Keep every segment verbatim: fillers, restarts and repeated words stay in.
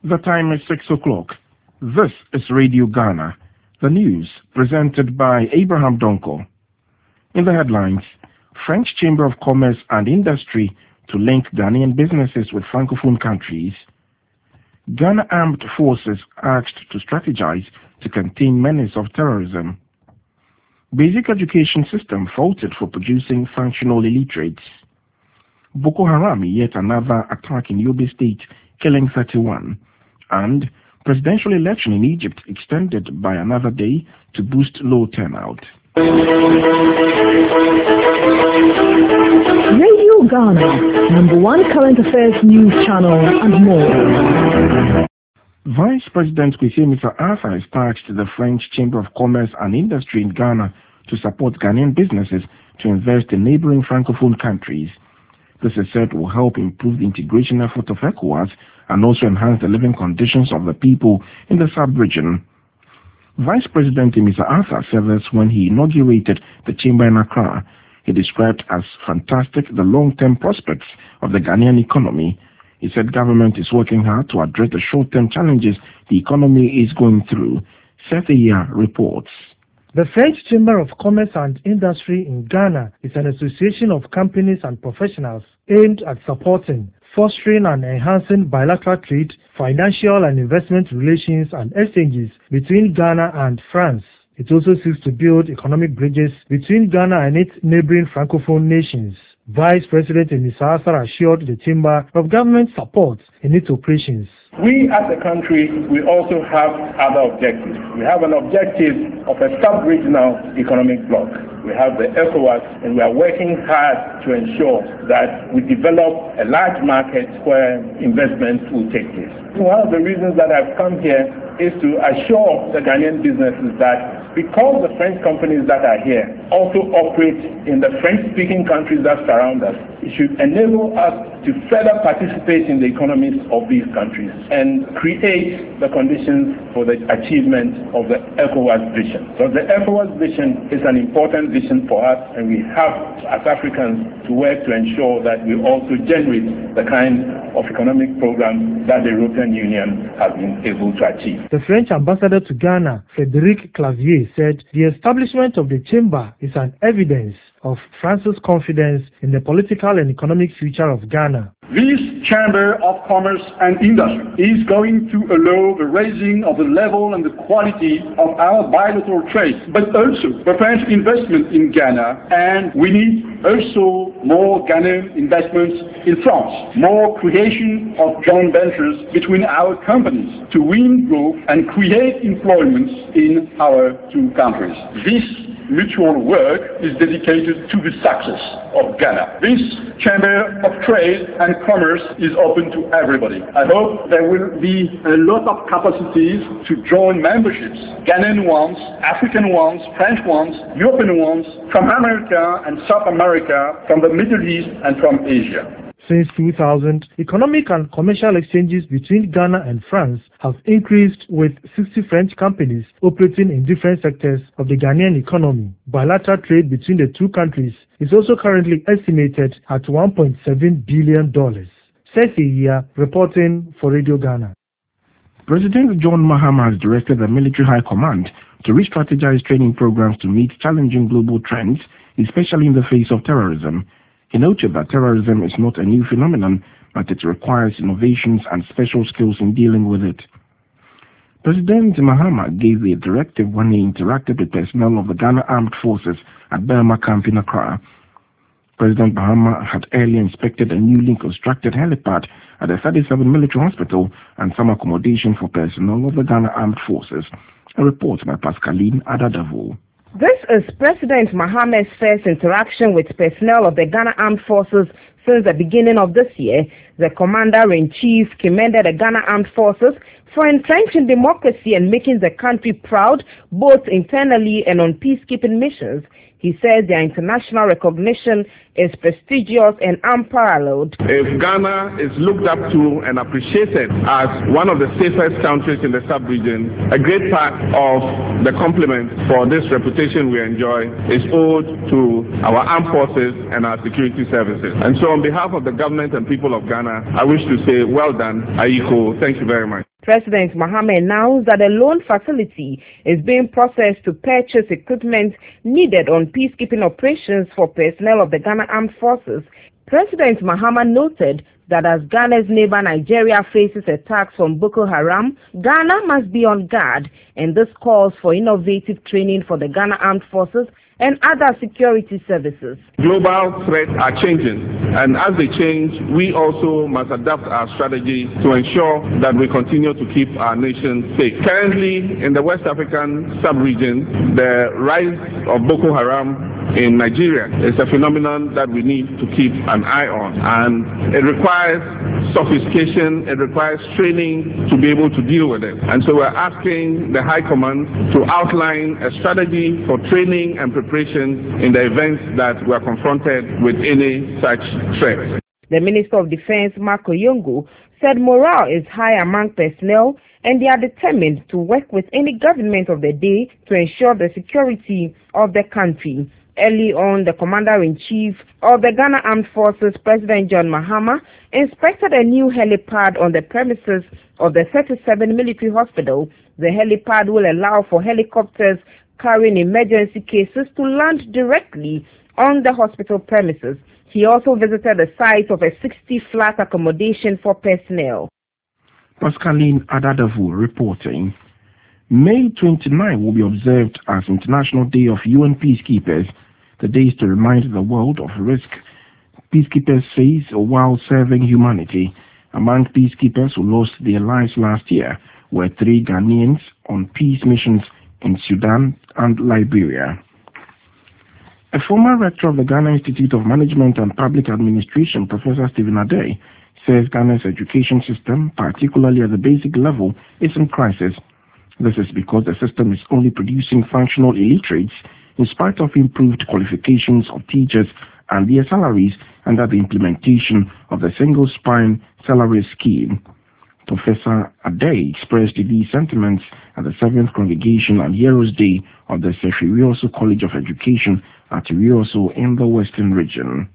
The time is six o'clock. This is Radio Ghana, the news presented by Abraham Donko. In the headlines, French Chamber of Commerce and Industry to link Ghanaian businesses with Francophone countries. Ghana Armed Forces asked to strategize to contain menace of terrorism. Basic education system faulted for producing functional illiterates. Boko Haram yet another attack in Yobe State, killing thirty-one. And presidential election in Egypt extended by another day to boost low turnout. Radio Ghana, number one current affairs news channel and more. Vice President Kwesi Arthur has tasked the French Chamber of Commerce and Industry in Ghana to support Ghanaian businesses to invest in neighboring Francophone countries. This is said will help improve the integration effort of ECOWAS and also enhance the living conditions of the people in the sub-region. Vice President Mister Arthur said this when he inaugurated the chamber in Accra. He described as fantastic the long-term prospects of the Ghanaian economy. He said government is working hard to address the short-term challenges the economy is going through. Sethia reports. The French Chamber of Commerce and Industry in Ghana is an association of companies and professionals aimed at supporting, fostering and enhancing bilateral trade, financial and investment relations and exchanges between Ghana and France. It also seeks to build economic bridges between Ghana and its neighboring Francophone nations. Vice President Mister Arthur assured the Chamber of government support in its operations. We as a country, we also have other objectives. We have an objective of a sub-regional economic bloc. We have the ECOWAS, and we are working hard to ensure that we develop a large market where investments will take place. One of the reasons that I've come here is to assure the Ghanaian businesses that because the French companies that are here also operate in the French-speaking countries that surround us, it should enable us to further participate in the economies of these countries and create the conditions for the achievement of the ECOWAS vision. So the ECOWAS vision is an important vision for us, and we have, as Africans, to work to ensure that we also generate the kind of economic programs that the European Union has been able to achieve. The French ambassador to Ghana, Frédéric Clavier, said the establishment of the chamber is an evidence of France's confidence in the political and economic future of Ghana. This Chamber of Commerce and Industry is going to allow the raising of the level and the quality of our bilateral trade, but also the French investment in Ghana, and we need also more Ghanaian investments in France, more creation of joint ventures between our companies to win growth and create employment in our two countries. This mutual work is dedicated to the success of Ghana. This Chamber of Trade and Commerce is open to everybody. I hope there will be a lot of capacities to join memberships, Ghanaian ones, African ones, French ones, European ones, from America and South America, from the Middle East and from Asia. Since two thousand, economic and commercial exchanges between Ghana and France have increased, with sixty French companies operating in different sectors of the Ghanaian economy. Bilateral trade between the two countries is also currently estimated at one point seven billion dollars. Cecilia reporting for Radio Ghana. President John Mahama has directed the Military High Command to re-strategize training programs to meet challenging global trends, especially in the face of terrorism. He noted that terrorism is not a new phenomenon, but it requires innovations and special skills in dealing with it. President Mahama gave the directive when he interacted with personnel of the Ghana Armed Forces at Burma Camp in Accra. President Mahama had earlier inspected a newly constructed helipad at the thirty-seven Military Hospital and some accommodation for personnel of the Ghana Armed Forces. A report by Pascaline Adadavo. This is President Mahama's first interaction with personnel of the Ghana Armed Forces since the beginning of this year. The Commander-in-Chief commended the Ghana Armed Forces for entrenching democracy and making the country proud, both internally and on peacekeeping missions. He says their international recognition is prestigious and unparalleled. If Ghana is looked up to and appreciated as one of the safest countries in the sub-region, a great part of the compliment for this reputation we enjoy is owed to our armed forces and our security services. And so on behalf of the government and people of Ghana, I wish to say well done, Aiko. Thank you very much. President Mahama announced that a loan facility is being processed to purchase equipment needed on peacekeeping operations for personnel of the Ghana Armed Forces. President Mahama noted that as Ghana's neighbor Nigeria faces attacks from Boko Haram, Ghana must be on guard, and this calls for innovative training for the Ghana Armed Forces and other security services. Global threats are changing, and as they change, we also must adapt our strategy to ensure that we continue to keep our nation safe. Currently, in the West African sub-region, the rise of Boko Haram in Nigeria is a phenomenon that we need to keep an eye on, and it requires sophistication, it requires training to be able to deal with it. And so we're asking the High Command to outline a strategy for training and preparation in the event that we're confronted with any such threat. The Minister of Defense, Marco Yongo, said morale is high among personnel and they are determined to work with any government of the day to ensure the security of the country. Early on, the Commander-in-Chief of the Ghana Armed Forces, President John Mahama, inspected a new helipad on the premises of the thirty-seven Military Hospital. The helipad will allow for helicopters carrying emergency cases to land directly on the hospital premises. He also visited the site of a sixty-flat accommodation for personnel. Pascaline Adadavu reporting. May twenty-ninth will be observed as International Day of U N Peacekeepers. The day is to remind the world of risk peacekeepers face while serving humanity. Among peacekeepers who lost their lives last year were three Ghanaians on peace missions in Sudan and Liberia. A former rector of the Ghana Institute of Management and Public Administration, Professor Stephen Adey, says Ghana's education system, particularly at the basic level, is in crisis. This is because the system is only producing functional illiterates in spite of improved qualifications of teachers and their salaries under the implementation of the single spine salary scheme. Professor Adey expressed these sentiments at the seventh Congregation and Heroes Day of the Sefi Rioso College of Education at Rioso in the Western Region.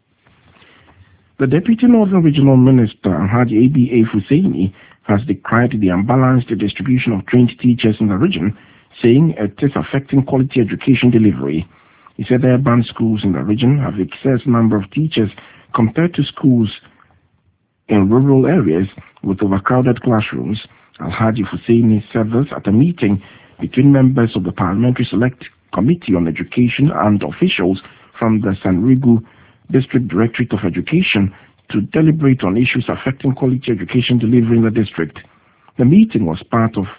The Deputy Northern Regional Minister, Alhaji A B A Husseini, has decried the unbalanced distribution of trained teachers in the region, saying it is affecting quality education delivery. He said urban schools in the region have excess number of teachers compared to schools in rural areas with overcrowded classrooms. Alhaji Husseini said this at a meeting between members of the Parliamentary Select Committee on Education and officials from the Sanrigu District Directorate of Education to deliberate on issues affecting quality education delivery in the district. The meeting was part of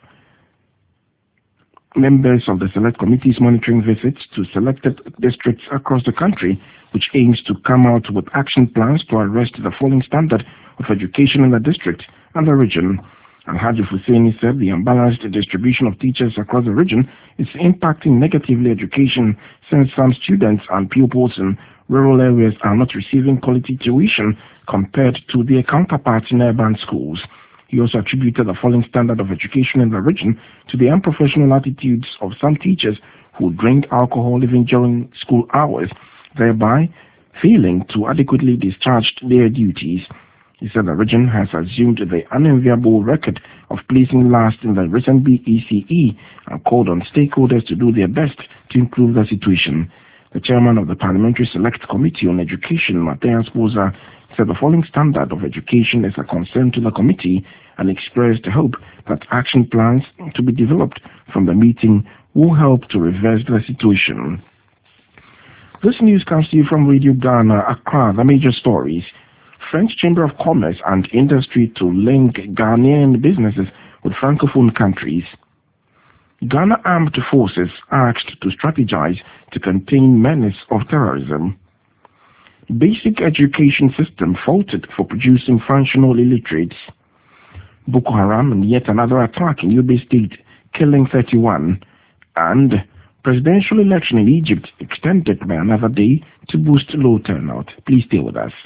members of the Select Committee's monitoring visits to selected districts across the country, which aims to come out with action plans to arrest the falling standard of education in the district and the region. Alhaji Husseini said the unbalanced distribution of teachers across the region is impacting negatively education, since some students and pupils in rural areas are not receiving quality tuition compared to their counterparts in urban schools. He also attributed the falling standard of education in the region to the unprofessional attitudes of some teachers who drink alcohol even during school hours, thereby failing to adequately discharge their duties. He said the region has assumed the unenviable record of placing last in the recent B E C E and called on stakeholders to do their best to improve the situation. The chairman of the Parliamentary Select Committee on Education, Matthias Boza, said the falling standard of education is a concern to the committee and expressed hope that action plans to be developed from the meeting will help to reverse the situation. This news comes to you from Radio Ghana, Accra. The major stories. French Chamber of Commerce and Industry to link Ghanaian businesses with Francophone countries. Ghana Armed Forces asked to strategize to contain menace of terrorism. Basic education system faulted for producing functional illiterates. Boko Haram and yet another attack in Yobe State, killing thirty-one. And presidential election in Egypt extended by another day to boost low turnout. Please stay with us.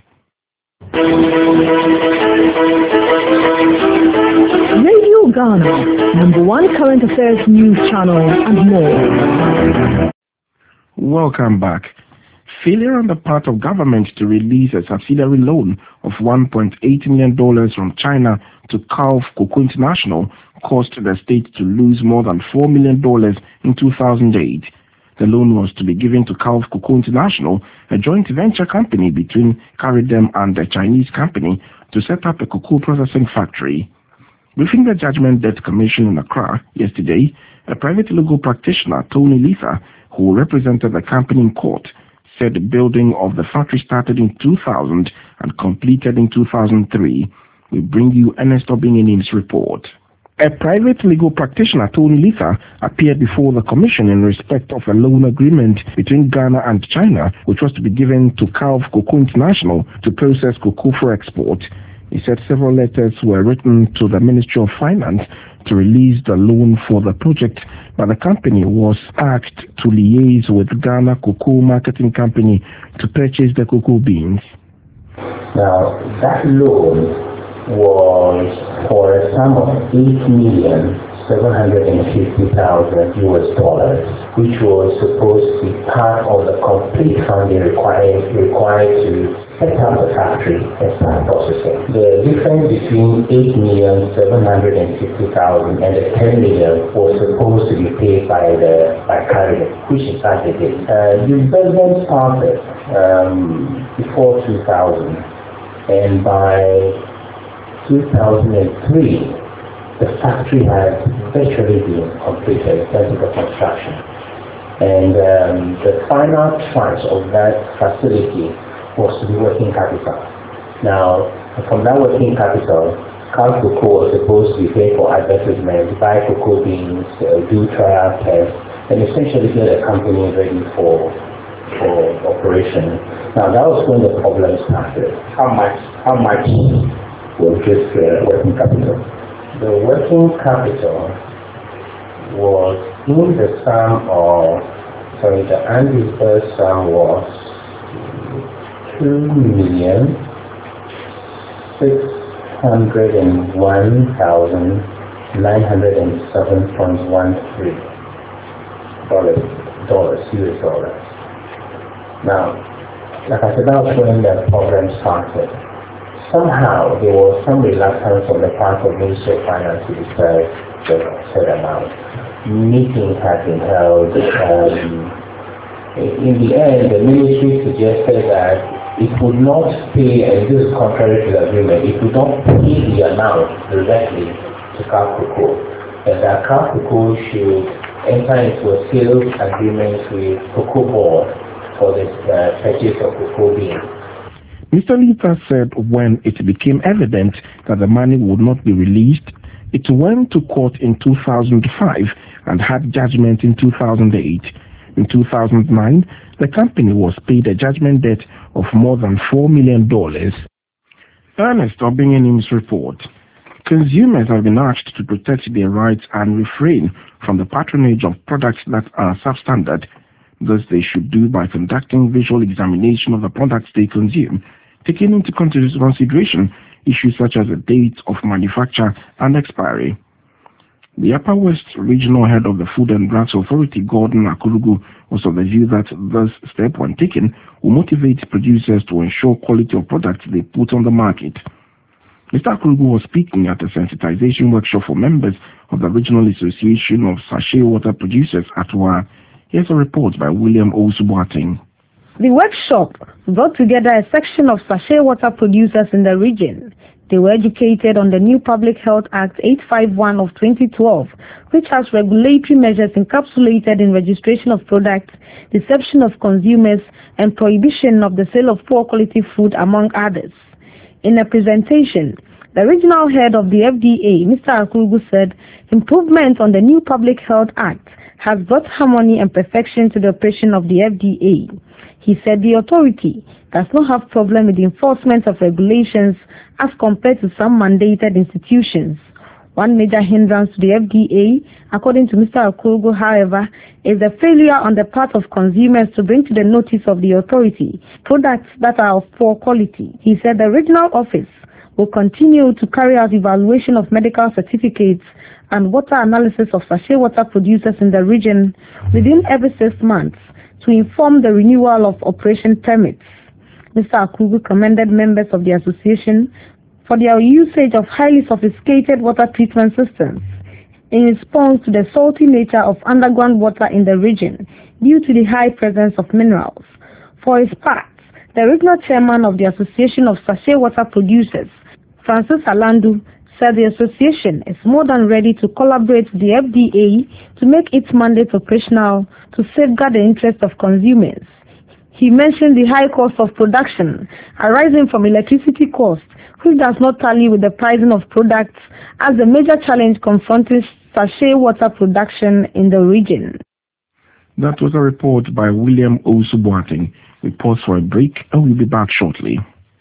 Radio Ghana, number one current affairs news channel and more. Welcome back. failure on the part of government to release a subsidiary loan of one point eight million dollars from China to Calv Cocoa International caused the state to lose more than four million dollars in two thousand eight. The loan was to be given to Calv Cocoa International, a joint venture company between Caridem and a Chinese company, to set up a cocoa processing factory. Briefing the Judgment Debt Commission in Accra yesterday, a private legal practitioner, Tony Letha, who represented the company in court, said the building of the factory started in two thousand and completed in two thousand three. We bring you Ernest Obinginim's report. A private legal practitioner, Tony Letha, appeared before the commission in respect of a loan agreement between Ghana and China, which was to be given to Calv Cocoa International to process cocoa for export. He said several letters were written to the Ministry of Finance to release the loan for the project, but the company was asked to liaise with Ghana Cocoa Marketing Company to purchase the cocoa beans. Now, that loan was for a sum of eight million seven hundred fifty thousand U S dollars, which was supposed to be part of the complete funding required required to set up the factory and start processing. The difference between eight million seven hundred fifty thousand and the ten million was supposed to be paid by the by Caridem, which in fact it did. Uh, the investment started um, before two thousand, and by two thousand three, the factory had virtually been completed in terms of the construction. And um, the final tranche of that facility was to be working capital. Now, from that working capital, Calv Cocoa was supposed to be paid for advertisements, buy cocoa beans, uh, do trial tests, and essentially get the company ready for, for operation. Now, that was when the problem started. How much, how much was this uh, working capital? The working capital was in the sum of, sorry, the undisbursed sum was two million six hundred and one thousand nine hundred and seven point one three dollars, dollars, U S dollars. Now, like I said, that was when the problem started. Somehow there was some reluctance on the part of Ministry of Finance to disperse the said amount. Meetings had been held. Um, in the end, the ministry suggested that it would not pay, and this is contrary to the agreement, it would not pay the amount directly to Calv Cocoa, and that Calv Cocoa should enter into a sales agreement with Cocoa Board for the uh, purchase of cocoa beans. Mister Letha said when it became evident that the money would not be released, it went to court in two thousand five and had judgment in two thousand eight. In two thousand nine, the company was paid a judgment debt of more than four million dollars. Ernest Obinginim's report. Consumers have been asked to protect their rights and refrain from the patronage of products that are substandard. Thus, they should do by conducting visual examination of the products they consume, taking into consideration issues such as the date of manufacture and expiry. The Upper West Regional Head of the Food and Drugs Authority, Gordon Akurugu, was of the view that this step, when taken, will motivate producers to ensure quality of products they put on the market. Mister Akurugu was speaking at a sensitization workshop for members of the Regional Association of Sachet Water Producers at W A. Here's a report by William Osubuating. The workshop brought together a section of sachet water producers in the region. They were educated on the new Public Health Act eight fifty-one of twenty twelve, which has regulatory measures encapsulated in registration of products, deception of consumers, and prohibition of the sale of poor quality food, among others. In a presentation, the regional head of the F D A, Mister Akurugu, said improvement on the new Public Health Act has brought harmony and perfection to the operation of the F D A. He said the authority does not have problem with the enforcement of regulations as compared to some mandated institutions. One major hindrance to the F D A, according to Mister Akurugu, however, is the failure on the part of consumers to bring to the notice of the authority products that are of poor quality. He said the regional office will continue to carry out evaluation of medical certificates and water analysis of sachet water producers in the region within every six months to inform the renewal of operation permits. Mister Akugu commended members of the association for their usage of highly sophisticated water treatment systems in response to the salty nature of underground water in the region due to the high presence of minerals. For his part, the regional chairman of the Association of Sachet Water Producers, Francis Alandu, said the association is more than ready to collaborate with the F D A to make its mandate operational to safeguard the interests of consumers. He mentioned the high cost of production arising from electricity costs, which does not tally with the pricing of products, as the major challenge confronting sachet water production in the region. That was a report by William Osubuating. We pause for a break and we'll be back shortly.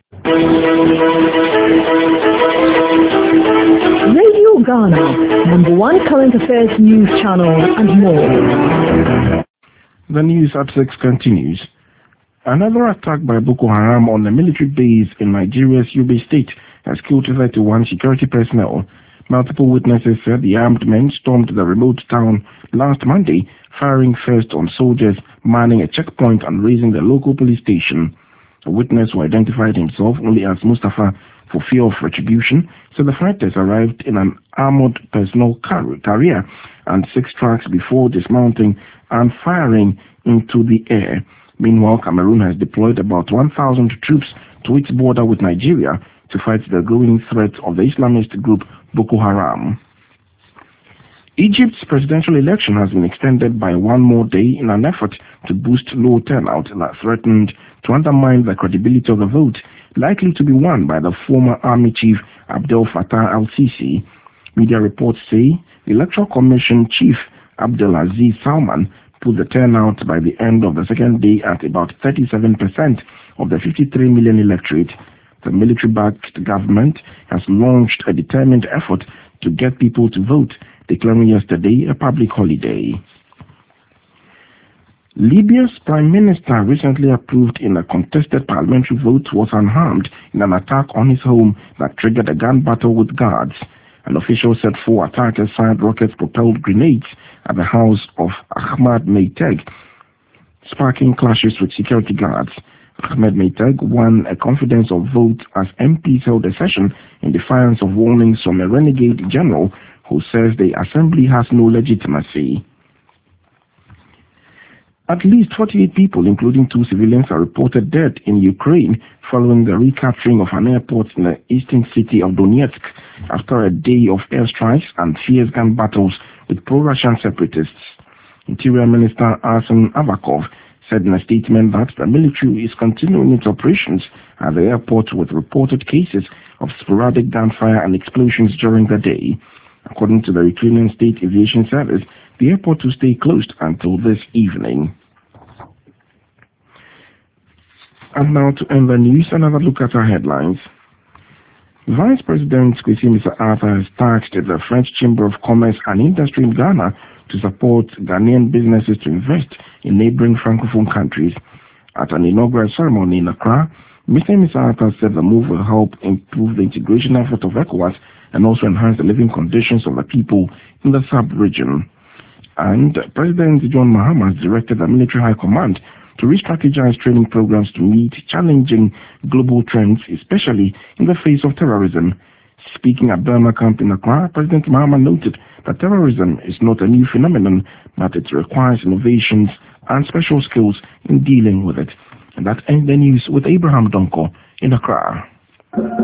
Radio Ghana, number one current affairs news channel and more. The news at six continues. Another attack by Boko Haram on a military base in Nigeria's Yobe state has killed thirty-one security personnel. Multiple witnesses said the armed men stormed the remote town last Monday, firing first on soldiers manning a checkpoint and raising the local police station. A witness who identified himself only as Mustafa for fear of retribution said the fighters arrived in an armored personnel carrier and six trucks before dismounting and firing into the air. Meanwhile, Cameroon has deployed about one thousand troops to its border with Nigeria to fight the growing threat of the Islamist group Boko Haram. Egypt's presidential election has been extended by one more day in an effort to boost low turnout that threatened to undermine the credibility of the vote, likely to be won by the former army chief Abdel Fattah al-Sisi. Media reports say the Electoral Commission chief Abdelaziz Salman put the turnout by the end of the second day at about thirty-seven percent of the fifty-three million electorate. The military-backed government has launched a determined effort to get people to vote, declaring yesterday a public holiday. Libya's prime minister recently approved in a contested parliamentary vote was unharmed in an attack on his home that triggered a gun battle with guards. An official said four attackers fired rocket-propelled grenades at the house of Ahmad Meiteg, sparking clashes with security guards. Ahmed Meiteg won a confidence of vote as M Ps held a session in defiance of warnings from a renegade general who says the assembly has no legitimacy. At least forty-eight people, including two civilians, are reported dead in Ukraine following the recapturing of an airport in the eastern city of Donetsk after a day of airstrikes and fierce gun battles with pro-Russian separatists. Interior Minister Arsen Avakov said in a statement that the military is continuing its operations at the airport with reported cases of sporadic gunfire and explosions during the day. According to the Ukrainian State Aviation Service, the airport will stay closed until this evening. And now to end the news, another look at our headlines. Vice President Kwesi Arthur has tasked the French Chamber of Commerce and Industry in Ghana to support Ghanaian businesses to invest in neighboring Francophone countries. At an inaugural ceremony in Accra, Mister Arthur said the move will help improve the integration effort of ECOWAS and also enhance the living conditions of the people in the sub-region. And President John Mahama has directed the Military High Command to re-strategize training programs to meet challenging global trends, especially in the face of terrorism. Speaking at Burma Camp in Accra, President Mahama noted that terrorism is not a new phenomenon, but it requires innovations and special skills in dealing with it. And that ends the news with Abraham Donko in Accra.